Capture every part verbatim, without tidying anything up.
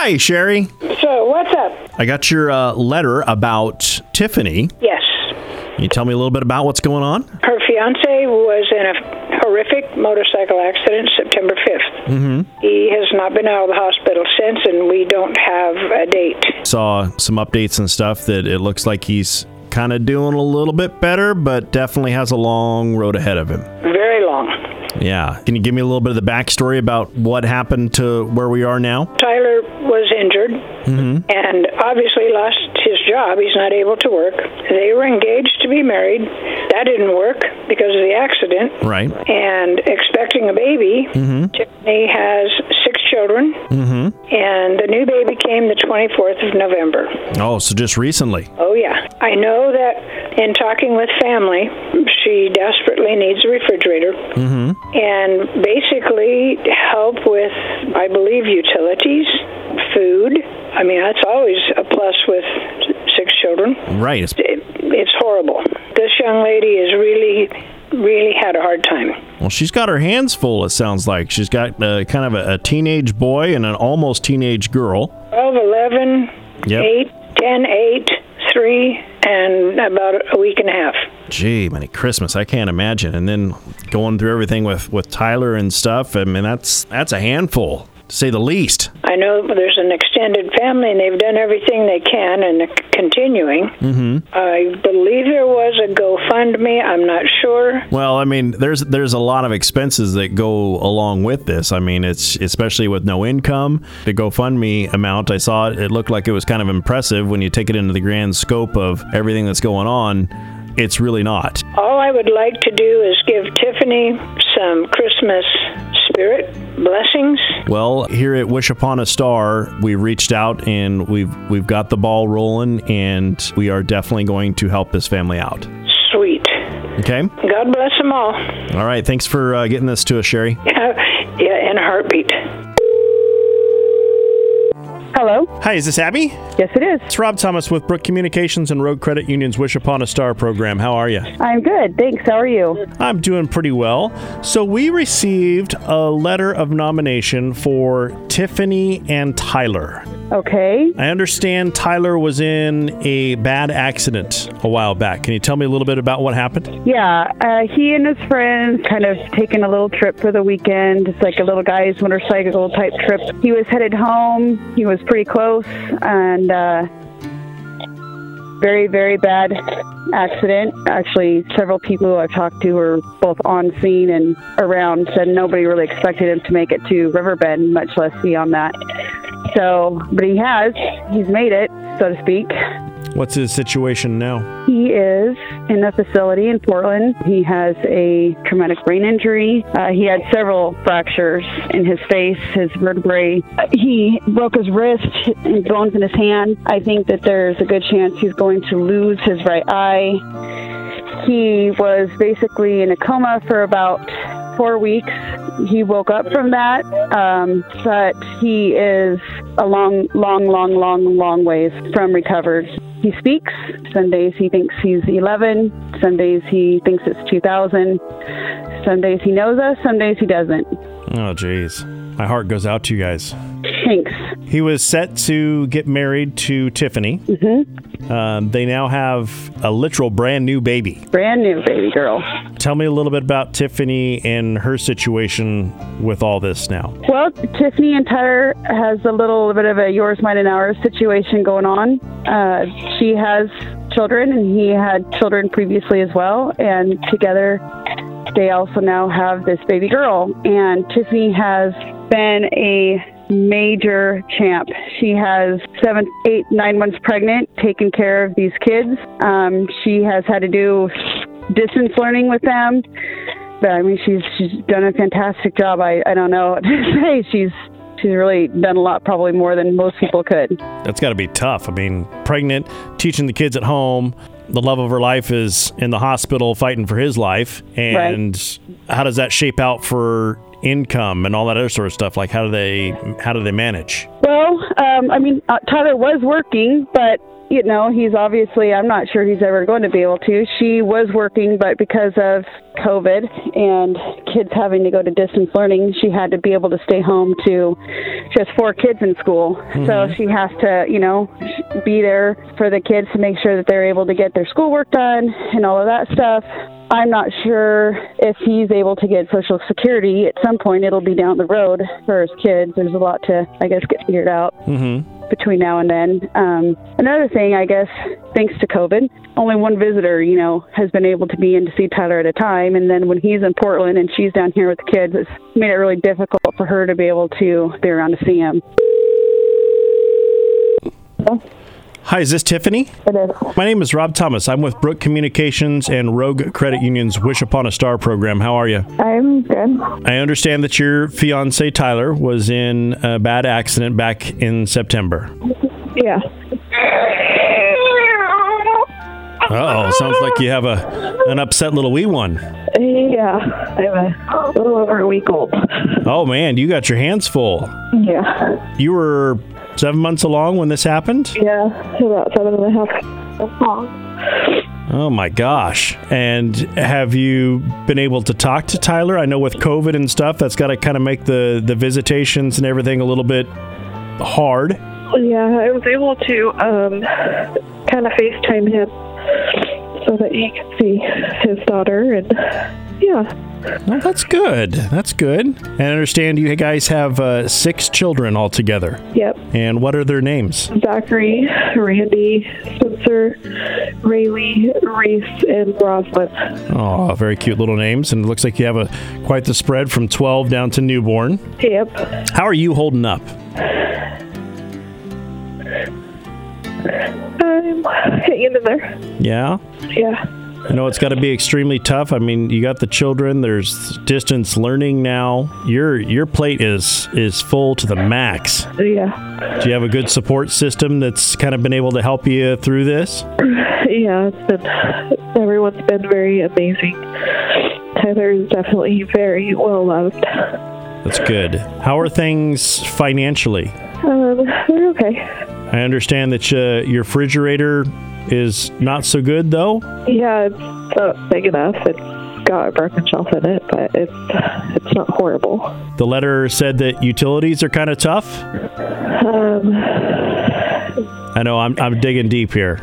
Hi, Sherry. So, what's up? I got your uh, letter about Tiffany. Yes. Can you tell me a little bit about what's going on? Her fiancé was in a horrific motorcycle accident September fifth. Mm-hmm. He has not been out of the hospital since, and we don't have a date. Saw some updates and stuff that it looks like he's kind of doing a little bit better, but definitely has a long road ahead of him. Very long. Yeah. Can you give me a little bit of the backstory about what happened to where we are now? Tyler was injured Mm-hmm. and obviously lost his job. He's not able to work. They were engaged to be married. That didn't work because of the accident. Right. And expecting a baby. Mm-hmm. Tiffany has six children. Mm-hmm. And the new baby came the twenty-fourth of November. Oh, so just recently. Oh, yeah. I know that in talking with family, she desperately needs a refrigerator. Mm-hmm. And basically help with, I believe, utilities, food. I mean, that's always a plus with six children. Right. It, it's horrible. This young lady has really, really had a hard time. Well, she's got her hands full, it sounds like. She's got uh, kind of a, a teenage boy and an almost teenage girl. twelve, eleven, Yep. eight, ten, eight, three, and about a week and a half. Gee, many Christmas, I can't imagine. And then going through everything with, with Tyler and stuff, I mean, that's that's a handful, to say the least. I know there's an extended family, and they've done everything they can, and they're continuing. Mm-hmm. I believe there was a GoFundMe. I'm not sure. Well, I mean, there's there's a lot of expenses that go along with this. I mean, it's especially with no income. The GoFundMe amount, I saw it, it looked like it was kind of impressive when you take it into the grand scope of everything that's going on. It's really not. All I would like to do is give Tiffany some Christmas spirit blessings. Well, here at Wish Upon a Star, we reached out and we've we've got the ball rolling, and we are definitely going to help this family out. Sweet. Okay? God bless them all. All right. Thanks for uh, getting this to us, Sherry. Yeah, in a heartbeat. Hello? Hi, is this Abby? Yes, it is. It's Rob Thomas with Brook Communications and Road Credit Union's Wish Upon a Star program. How are you? I'm good. Thanks. How are you? I'm doing pretty well. So we received a letter of nomination for Tiffany and Tyler. Okay. I understand Tyler was in a bad accident a while back. Can you tell me a little bit about what happened? Yeah, uh, he and his friends kind of taking a little trip for the weekend. It's like a little guy's motorcycle type trip. He was headed home. He was pretty close, and uh, very, very bad accident. Actually, several people I've talked to were both on scene and around said nobody really expected him to make it to Riverbend, much less be on that. So, but he has. He's made it, so to speak. What's his situation now? He is in a facility in Portland. He has a traumatic brain injury. Uh, he had several fractures in his face, his vertebrae. He broke his wrist and bones in his hand. I think that there's a good chance he's going to lose his right eye. He was basically in a coma for about four weeks. He woke up from that, um, but he is a long, long, long, long, long ways from recovered. He speaks. Some days he thinks he's eleven. Some days he thinks it's two thousand. Some days he knows us. Some days he doesn't. Oh, geez. My heart goes out to you guys. Thanks. He was set to get married to Tiffany. Mm-hmm. Um, they now have a literal brand new baby. Brand new baby girl. Tell me a little bit about Tiffany and her situation with all this now. Well, Tiffany and Tyler has a little bit of a yours, mine, and ours situation going on. Uh, she has children, and he had children previously as well, and together they also now have this baby girl. And Tiffany has been a major champ. She has seven, eight, nine months pregnant, taking care of these kids. Um, she has had to do distance learning with them. But I mean, she's she's done a fantastic job. I, I don't know what to say. She's she's really done a lot, probably more than most people could. That's got to be tough. I mean, pregnant, teaching the kids at home. The love of her life is in the hospital fighting for his life. And right. How does that shape out for income and all that other sort of stuff? Like, how do they how do they manage? Well, um, I mean, uh, Tyler was working, but you know, he's obviously, I'm not sure he's ever going to be able to. She was working, but because of COVID and kids having to go to distance learning, she had to be able to stay home to, she has four kids in school. Mm-hmm. So she has to, you know, be there for the kids to make sure that they're able to get their schoolwork done and all of that stuff. I'm not sure if he's able to get Social Security. At some point, it'll be down the road for his kids. There's a lot to, I guess, get figured out mm-hmm. between now and then. Um, another thing, I guess, thanks to COVID, only one visitor, you know, has been able to be in to see Tyler at a time. And then when he's in Portland and she's down here with the kids, it's made it really difficult for her to be able to be around to see him. Oh. Hi, is this Tiffany? It is. My name is Rob Thomas. I'm with Brook Communications and Rogue Credit Union's Wish Upon a Star program. How are you? I'm good. I understand that your fiancé, Tyler, was in a bad accident back in September. Yeah. Uh-oh, sounds like you have a an upset little wee one. Yeah, I'm a little over a week old. Oh, man, you got your hands full. Yeah. You were seven months along when this happened? Yeah, about seven and a half long. Oh, my gosh. And have you been able to talk to Tyler? I know with COVID and stuff, that's got to kind of make the, the visitations and everything a little bit hard. Yeah, I was able to um, kind of FaceTime him so that he could see his daughter, and yeah. Well, that's good. That's good. And I understand you guys have uh, six children altogether. Yep. And what are their names? Zachary, Randy, Spencer, Rayleigh, Reese, and Roslyn. Oh, very cute little names. And it looks like you have a quite the spread from twelve down to newborn. Yep. How are you holding up? I'm hanging in there. Yeah? Yeah. I know it's got to be extremely tough. I mean, you got the children. There's distance learning now. Your your plate is is full to the max. Yeah. Do you have a good support system that's kind of been able to help you through this? Yeah, it's been, everyone's been very amazing. Tyler is definitely very well loved. That's good. How are things financially? Um, they're okay. I understand that uh, your refrigerator is not so good, though? Yeah, it's not big enough. It's got a broken shelf in it, but it's it's not horrible. The letter said that utilities are kind of tough? Um, I know, I'm I'm digging deep here.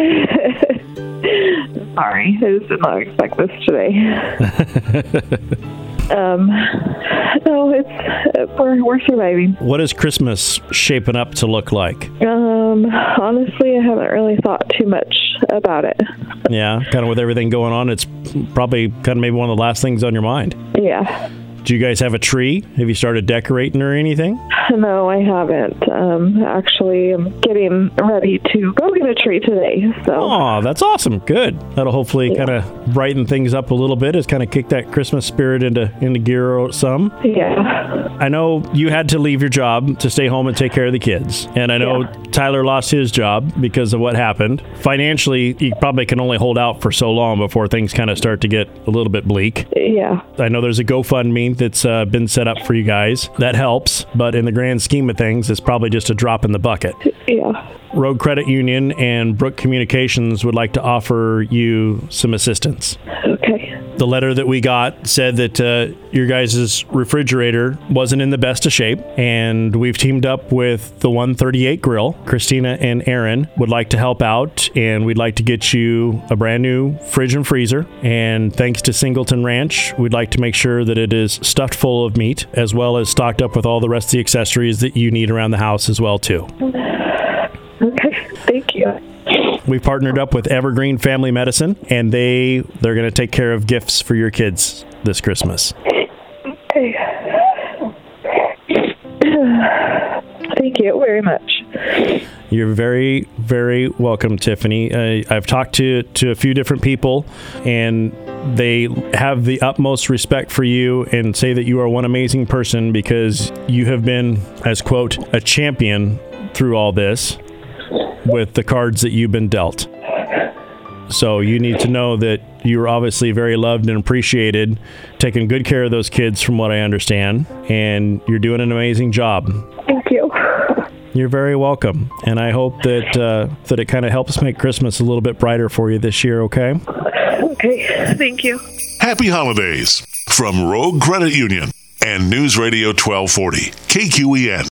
Sorry, I just did not expect this today. Um, no, it's we're we're surviving. What is Christmas shaping up to look like? Um, honestly, I haven't really thought too much about it. Yeah, kind of with everything going on, it's probably kind of maybe one of the last things on your mind. Yeah. Do you guys have a tree? Have you started decorating or anything? No, I haven't. Um, actually, I'm getting ready to go get a tree today. So. Oh, that's awesome. Good. That'll hopefully yeah. kind of brighten things up a little bit. It's kind of kick that Christmas spirit into into gear some. Yeah. I know you had to leave your job to stay home and take care of the kids. And I know yeah. Tyler lost his job because of what happened. Financially, you probably can only hold out for so long before things kind of start to get a little bit bleak. Yeah. I know there's a GoFundMe that's uh, been set up for you guys. That helps, but in the grand scheme of things, it's probably just a drop in the bucket. Yeah. Rogue Credit Union and Brook Communications would like to offer you some assistance. Okay. The letter that we got said that uh, your guys' refrigerator wasn't in the best of shape, and we've teamed up with the one thirty-eight Grill. Christina and Aaron would like to help out, and we'd like to get you a brand new fridge and freezer. And thanks to Singleton Ranch, we'd like to make sure that it is stuffed full of meat, as well as stocked up with all the rest of the accessories that you need around the house as well, too. Okay, thank you. We've partnered up with Evergreen Family Medicine, and they, they're going to take care of gifts for your kids this Christmas. Okay. Thank you very much. You're very, very welcome, Tiffany. Uh, I've talked to, to a few different people, and they have the utmost respect for you and say that you are one amazing person because you have been, as quote, a champion through all this with the cards that you've been dealt. So you need to know that you're obviously very loved and appreciated, taking good care of those kids from what I understand, and you're doing an amazing job. Thank you. You're very welcome. And I hope that uh, that it kind of helps make Christmas a little bit brighter for you this year, okay? Okay, thank you. Happy holidays from Rogue Credit Union and News Radio twelve forty, K Q E N.